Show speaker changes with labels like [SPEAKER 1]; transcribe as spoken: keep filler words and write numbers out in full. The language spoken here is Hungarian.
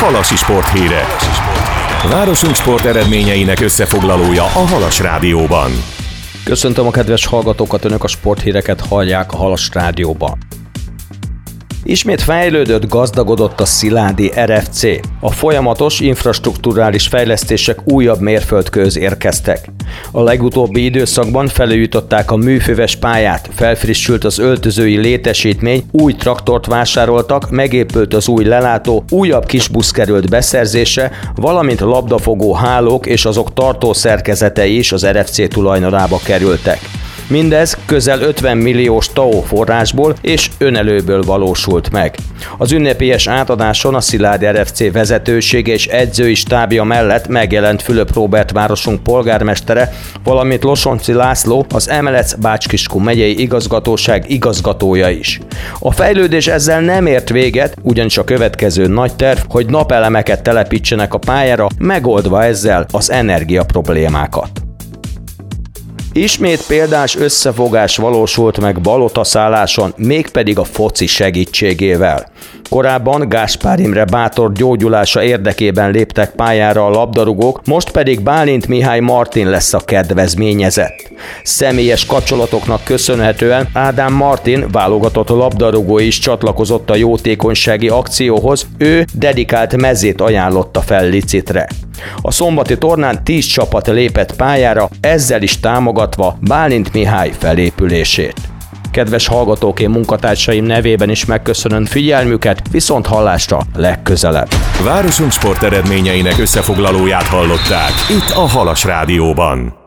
[SPEAKER 1] Halasi sporthírek. Városunk sport eredményeinek összefoglalója a Halas Rádióban.
[SPEAKER 2] Köszöntöm a kedves hallgatókat, önök a sporthíreket hallják a Halas Rádióban. Ismét fejlődött, gazdagodott a Sziládi er ef cé. A folyamatos infrastrukturális fejlesztések újabb mérföldkőhöz érkeztek. A legutóbbi időszakban felújították a műfüves pályát, felfrissült az öltözői létesítmény, új traktort vásároltak, megépült az új lelátó, újabb kisbusz került beszerzésre, valamint labdafogó hálók és azok tartó szerkezetei is az er ef cé tulajdonába kerültek. Mindez közel ötven milliós té á o forrásból és önelőből valósult meg. Az ünnepélyes átadáson a Sziládi er ef cé vezetősége és edzői stábja mellett megjelent Fülöp Róbert városunk polgármestere, valamint Losonczy László, az em el e cé Bács-Kiskun megyei igazgatóság igazgatója is. A fejlődés ezzel nem ért véget, ugyanis a következő nagy terv, hogy napelemeket telepítsenek a pályára, megoldva ezzel az energia problémákat. Ismét példás összefogás valósult meg Balotaszálláson, mégpedig a foci segítségével. Korábban Gáspár Imre bátor gyógyulása érdekében léptek pályára a labdarúgók, most pedig Bálint Mihály Martin lesz a kedvezményezett. Személyes kapcsolatoknak köszönhetően Ádám Martin válogatott labdarúgó is csatlakozott a jótékonysági akcióhoz, ő dedikált mezét ajánlotta fel licitre. A szombati tornán tíz csapat lépett pályára, ezzel is támogatva Bálint Mihály felépülését. Kedves hallgatók, én munkatársaim nevében is megköszönöm figyelmüket, viszont hallásra legközelebb.
[SPEAKER 1] Városunk sport eredményeinek összefoglalóját hallották itt a Halas Rádióban.